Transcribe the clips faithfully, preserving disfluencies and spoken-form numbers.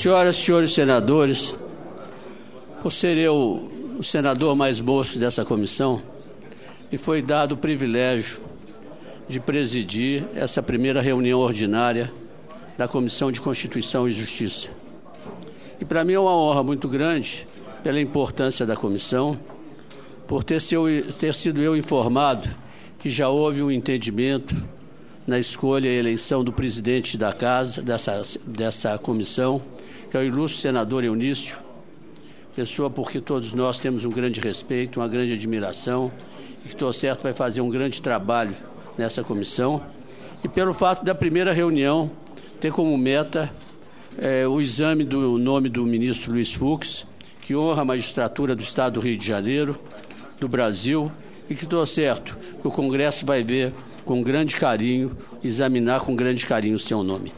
Senhoras e senhores senadores, por ser eu o senador mais moço dessa comissão, me foi dado o privilégio de presidir essa primeira reunião ordinária da Comissão de Constituição e Justiça. E para mim é uma honra muito grande, pela importância da comissão, por ter, seu, ter sido eu informado que já houve um entendimento na escolha e eleição do presidente da casa, dessa, dessa comissão, que é o ilustre senador Eunício, pessoa por que todos nós temos um grande respeito, uma grande admiração, e que, estou certo, vai fazer um grande trabalho nessa comissão, e pelo fato da primeira reunião ter como meta é, o exame do nome do ministro Luiz Fux, que honra a magistratura do Estado do Rio de Janeiro, do Brasil, e que, estou certo, que o Congresso vai ver com grande carinho, examinar com grande carinho o seu nome.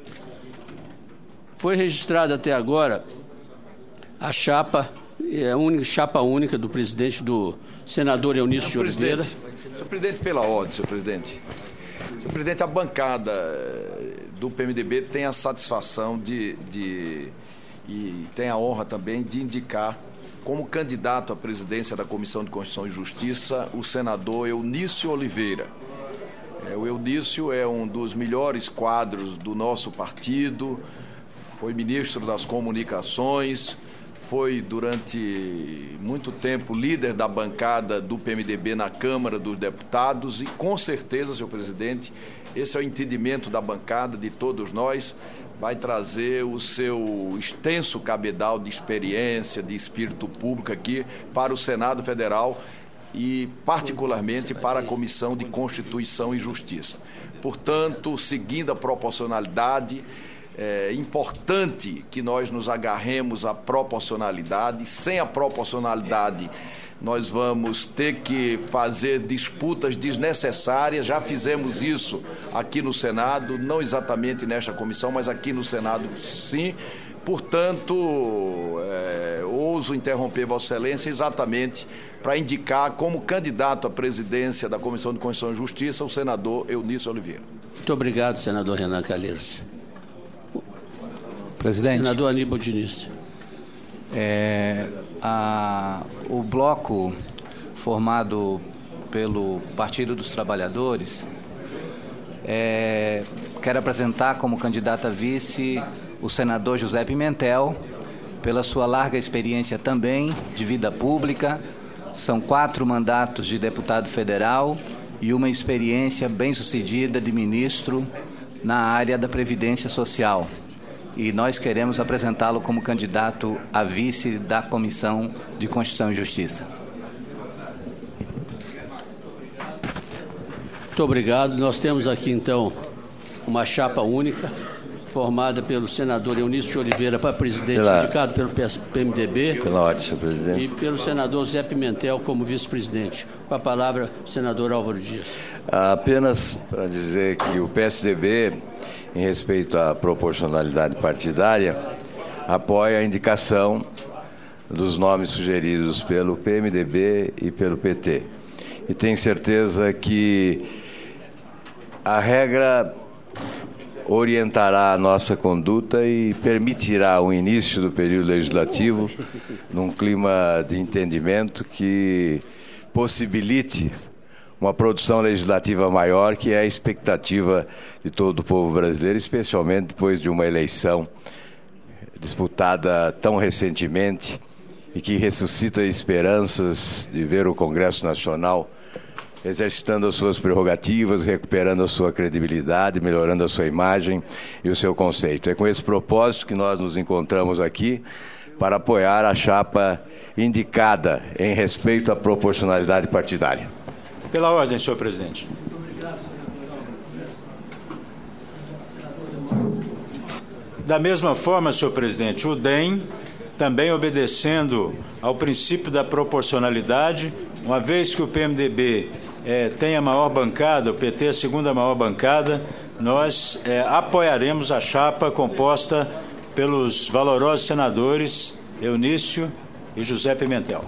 Foi registrada até agora a chapa, é a única, chapa única do presidente, do senador Eunício de Oliveira. Senhor presidente, pela ordem, senhor presidente. Senhor presidente, a bancada do P M D B tem a satisfação de, de e tem a honra também de indicar como candidato à presidência da Comissão de Constituição e Justiça o senador Eunício Oliveira. É, o Eunício é um dos melhores quadros do nosso partido, foi ministro das Comunicações, foi durante muito tempo líder da bancada do P M D B na Câmara dos Deputados e, com certeza, senhor presidente, esse é o entendimento da bancada, de todos nós, vai trazer o seu extenso cabedal de experiência, de espírito público aqui para o Senado Federal e, particularmente, para a Comissão de Constituição e Justiça. Portanto, seguindo a proporcionalidade, é importante que nós nos agarremos à proporcionalidade. Sem a proporcionalidade, nós vamos ter que fazer disputas desnecessárias. Já fizemos isso aqui no Senado, não exatamente nesta comissão, mas aqui no Senado, sim. Portanto, é, ouso interromper Vossa Excelência exatamente para indicar como candidato à presidência da Comissão de Constituição e Justiça o senador Eunício Oliveira. Muito obrigado, senador Renan Calheiros. Presidente. Senador Aníbal Diniz. É, a, o bloco formado pelo Partido dos Trabalhadores é, quer apresentar como candidato a vice o senador José Pimentel, pela sua larga experiência também de vida pública. São quatro mandatos de deputado federal e uma experiência bem-sucedida de ministro na área da Previdência Social. E nós queremos apresentá-lo como candidato a vice da Comissão de Constituição e Justiça. Muito obrigado. Nós temos aqui, então, uma chapa única, formada pelo senador Eunício de Oliveira para presidente, pela, indicado pelo P M D B. Pela ordem, senhor presidente. E pelo senador Zé Pimentel como vice-presidente. Com a palavra, o senador Álvaro Dias. Apenas para dizer que o P S D B, em respeito à proporcionalidade partidária, apoia a indicação dos nomes sugeridos pelo P M D B e pelo P T. E tenho certeza que a regra orientará a nossa conduta e permitirá o início do período legislativo num clima de entendimento que possibilite uma produção legislativa maior, que é a expectativa de todo o povo brasileiro, especialmente depois de uma eleição disputada tão recentemente e que ressuscita esperanças de ver o Congresso Nacional exercitando as suas prerrogativas, recuperando a sua credibilidade, melhorando a sua imagem e o seu conceito. É com esse propósito que nós nos encontramos aqui para apoiar a chapa indicada em respeito à proporcionalidade partidária. Pela ordem, senhor presidente. Da mesma forma, senhor presidente, o D E M, também obedecendo ao princípio da proporcionalidade, uma vez que o P M D B é, tem a maior bancada, o P T a segunda maior bancada, nós é, apoiaremos a chapa composta pelos valorosos senadores Eunício e José Pimentel.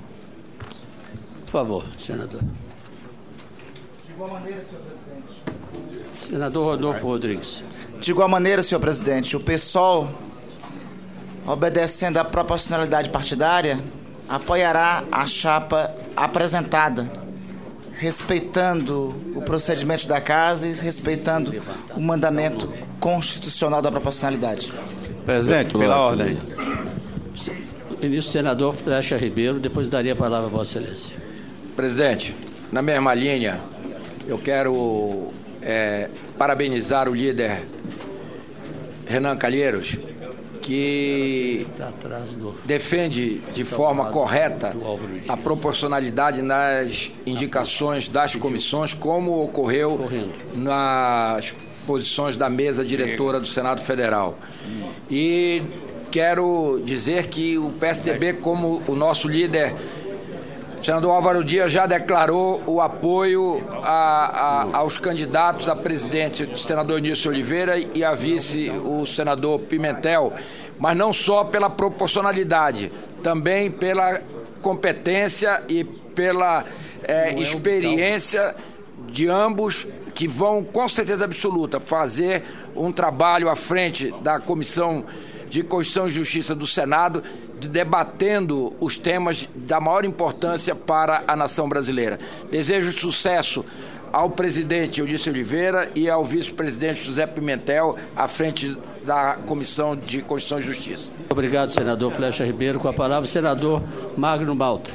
Por favor, senador. De igual maneira, senhor presidente. Senador Rodolfo Rodrigues. De igual maneira, senhor presidente, o PSOL, obedecendo à proporcionalidade partidária, apoiará a chapa apresentada, respeitando o procedimento da Casa e respeitando o mandamento constitucional da proporcionalidade. Presidente, pela ordem. Ministro Senador Flecha Ribeiro, depois daria a palavra a Vossa Excelência. Presidente, na mesma linha, eu quero é, parabenizar o líder Renan Calheiros, que defende de forma correta a proporcionalidade nas indicações das comissões, como ocorreu nas posições da mesa diretora do Senado Federal. E quero dizer que o P S D B, como o nosso líder, o senador Álvaro Dias, já declarou o apoio a, a, aos candidatos a presidente, o senador Eunício Oliveira, e a vice, o senador Pimentel, mas não só pela proporcionalidade, também pela competência e pela é, experiência de ambos, que vão, com certeza absoluta, fazer um trabalho à frente da Comissão de Constituição e Justiça do Senado, debatendo os temas da maior importância para a nação brasileira. Desejo sucesso ao presidente Eunício Oliveira e ao vice-presidente José Pimentel à frente da Comissão de Constituição e Justiça. Obrigado, senador Flecha Ribeiro. Com a palavra, o senador Magno Malta.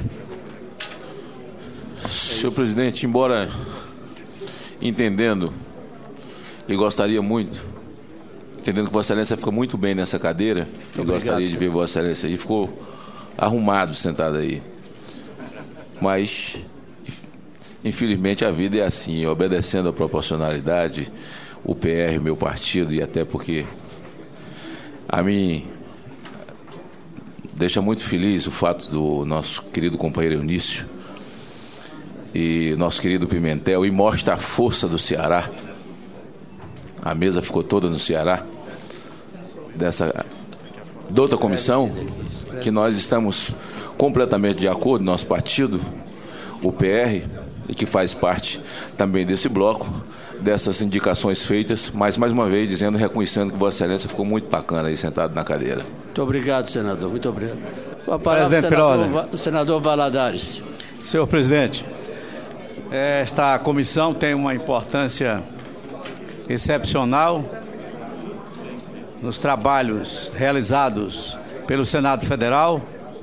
Senhor presidente, embora entendendo e gostaria muito, entendendo que Vossa Excelência fica muito bem nessa cadeira, e gostaria de ver Vossa Excelência aí, ficou arrumado sentado aí. Mas, infelizmente, a vida é assim, obedecendo à proporcionalidade, o P R, meu partido, e até porque a mim deixa muito feliz o fato do nosso querido companheiro Eunício e nosso querido Pimentel, e mostra a força do Ceará. A mesa ficou toda no Ceará, dessa da outra comissão, que nós estamos completamente de acordo, nosso partido, o P R, e que faz parte também desse bloco, dessas indicações feitas, mas mais uma vez dizendo, reconhecendo que Vossa Excelência ficou muito bacana aí sentado na cadeira. Muito obrigado, senador, muito obrigado. Com a palavra, senador, o senador Valadares. Senhor presidente, esta comissão tem uma importância excepcional nos trabalhos realizados pelo Senado Federal.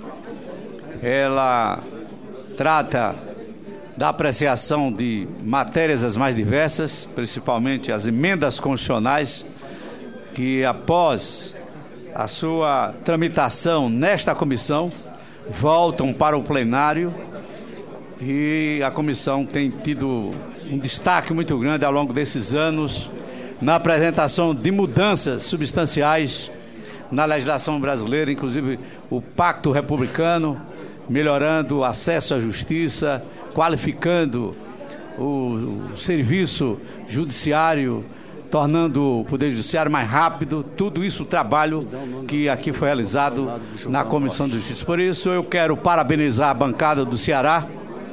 Ela trata da apreciação de matérias as mais diversas, principalmente as emendas constitucionais, que após a sua tramitação nesta comissão, voltam para o plenário, e a comissão tem tido um destaque muito grande ao longo desses anos na apresentação de mudanças substanciais na legislação brasileira, inclusive o Pacto Republicano, melhorando o acesso à justiça, qualificando o, o serviço judiciário, tornando o Poder Judiciário mais rápido. Tudo isso, o trabalho que aqui foi realizado na Comissão de Justiça. Por isso, eu quero parabenizar a bancada do Ceará,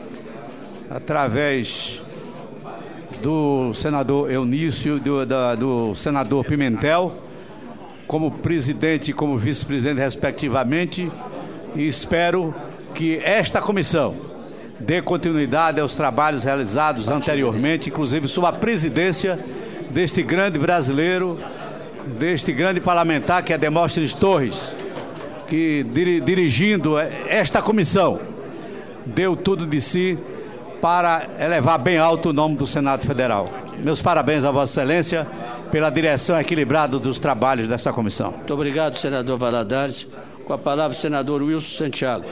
através do senador Eunício e do, da, do senador Pimentel, como presidente e como vice-presidente, respectivamente, e espero que esta comissão dê continuidade aos trabalhos realizados anteriormente, inclusive sob a presidência deste grande brasileiro, deste grande parlamentar que é Demóstenes Torres, que dir, dirigindo esta comissão deu tudo de si para elevar bem alto o nome do Senado Federal. Meus parabéns a Vossa Excelência pela direção equilibrada dos trabalhos desta comissão. Muito obrigado, senador Valadares. Com a palavra, o senador Wilson Santiago.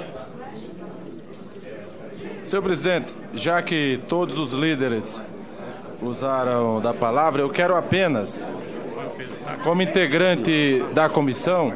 Senhor presidente, já que todos os líderes usaram da palavra, eu quero apenas, como integrante da comissão,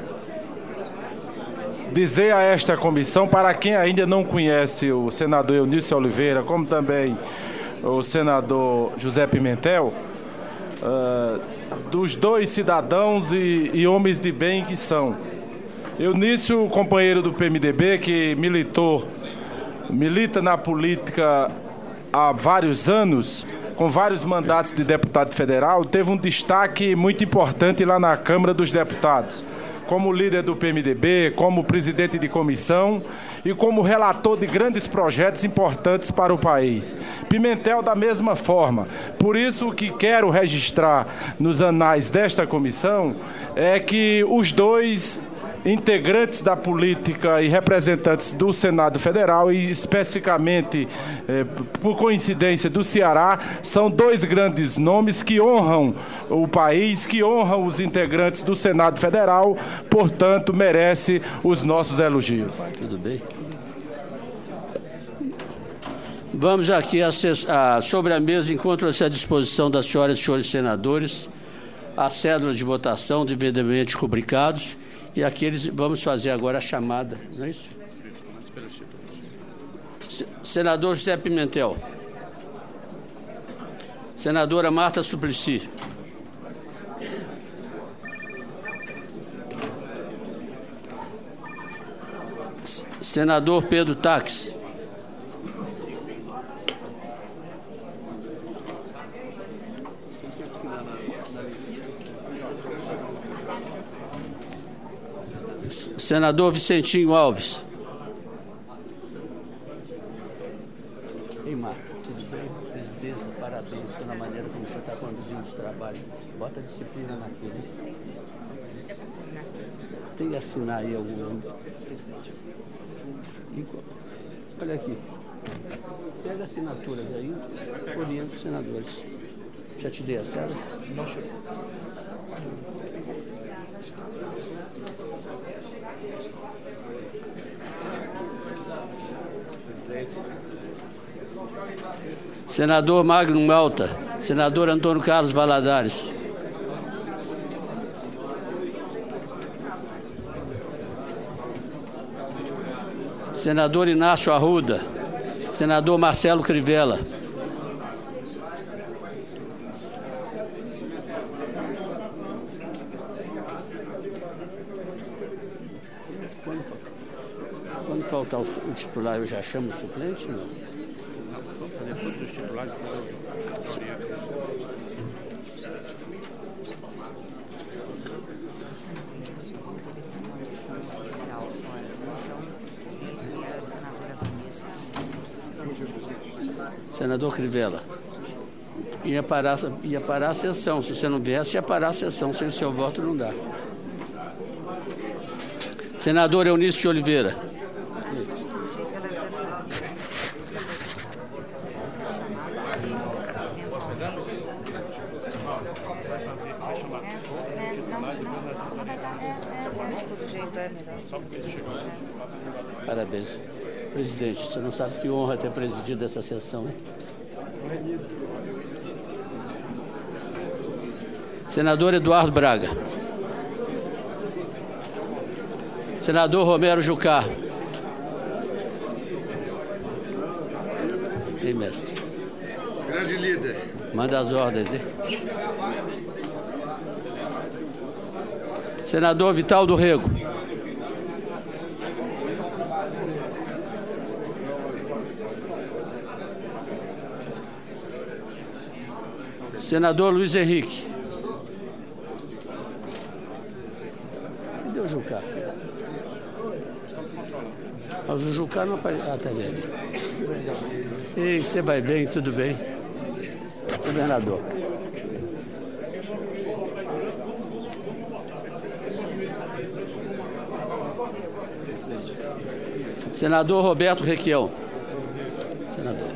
dizer a esta comissão, para quem ainda não conhece o senador Eunício Oliveira, como também o senador José Pimentel, uh, dos dois cidadãos e, e homens de bem que são. Eunício, companheiro do P M D B, que militou, milita na política há vários anos, com vários mandatos de deputado federal, teve um destaque muito importante lá na Câmara dos Deputados, como líder do P M D B, como presidente de comissão e como relator de grandes projetos importantes para o país. Pimentel da mesma forma. Por isso, o que quero registrar nos anais desta comissão é que os dois integrantes da política e representantes do Senado Federal, e especificamente, eh, por coincidência, do Ceará, são dois grandes nomes que honram o país, que honram os integrantes do Senado Federal, portanto, merece os nossos elogios. Tudo bem. Vamos aqui a, a, sobre a mesa, encontram-se à disposição das senhoras e senhores senadores as cédulas de votação devidamente rubricados. E aqui eles, vamos fazer agora a chamada, não é isso? Senador José Pimentel. Senadora Marta Suplicy. Senador Pedro Taques. Senador Vicentinho Alves. Ei, Marta, tudo bem? Presidente, parabéns pela maneira como você está conduzindo os trabalhos. Bota a disciplina naquilo. Tem que assinar aí algum. Olha aqui. Pega assinaturas aí, orienta os senadores. Já te dei a cédula? Não, senhor. Senador Magno Malta. Senador Antônio Carlos Valadares. Senador Inácio Arruda. Senador Marcelo Crivella. Quando, quando faltar o, o titular, eu já chamo o suplente? Não. Depois dos titulares, Senador Crivella. Ia parar, ia parar a sessão. Se você não viesse, ia parar a sessão. Sem o seu voto, não dá. Senador Eunício de Oliveira. Parabéns. Presidente, você não sabe que honra ter presidido essa sessão, hein? Senador Eduardo Braga. Senador Romero Jucá. Ei, mestre. Grande líder. Manda as ordens, hein? Senador Vital do Rego. Senador Luiz Henrique. Cadê o Jucá? Mas o Jucá não apareceu. Ah, tá vendo. Ei, você vai bem, tudo bem? Governador. Senador Roberto Requião. Senador.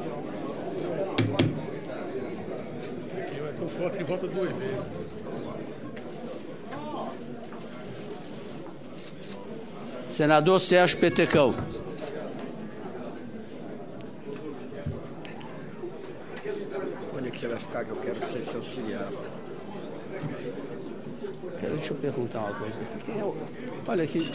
Voto que vota duas vezes. Senador Sérgio Petecão. Onde é que você vai ficar, que eu quero ser seu auxiliar? Deixa eu perguntar uma coisa. Quem é o... Olha aqui.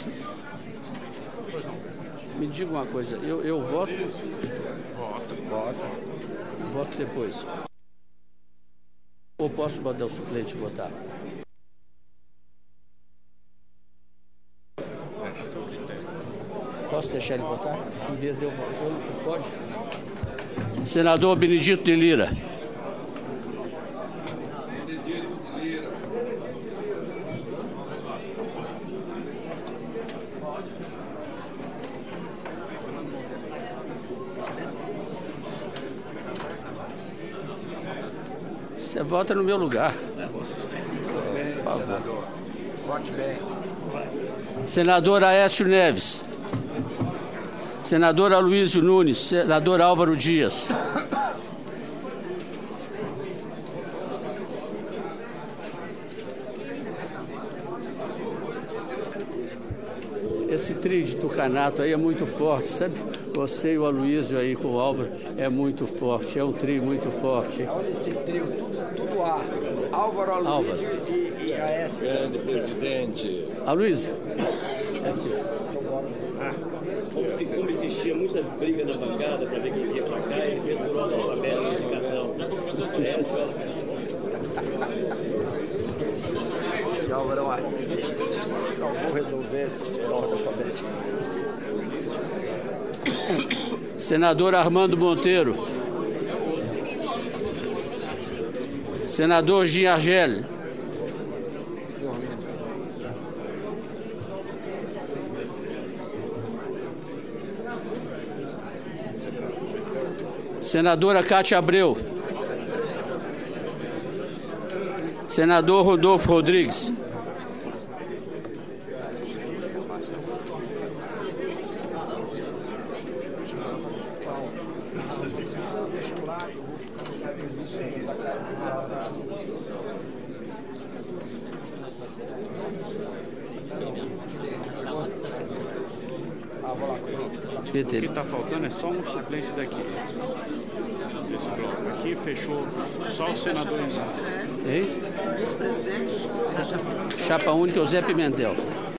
Me diga uma coisa. Eu, eu voto? Voto. Voto. Voto depois. Ou posso mandar o suplente votar? Posso deixar ele votar? Em vez de eu votar, pode? Senador Benedito de Lira. Você vota no meu lugar. Por favor. Vote bem. Senador Aécio Neves. Senador Aloysio Nunes. Senador Álvaro Dias. Esse trio de tucanato aí é muito forte, sabe? Você e o Aloysio aí com o Álvaro é muito forte, é um trio muito forte. Olha esse trio, tudo, tudo A. Álvaro, Aloysio e, e Aécio. Grande presidente. Aloysio. Como existia muita briga na bancada para ver quem vinha para cá, ele fez por ordem alfabética a indicação. Aécio, Esse Álvaro é um artista. Não vou resolver por ordem alfabética. Senador Armando Monteiro. Senador Giargelli. Senadora Cátia Abreu. Senador Rodolfo Rodrigues. O que está faltando é só um suplente daqui. Desse bloco aqui, fechou só o senador. Ei? Vice-presidente da chapa. Chapa única, o Zé Pimentel.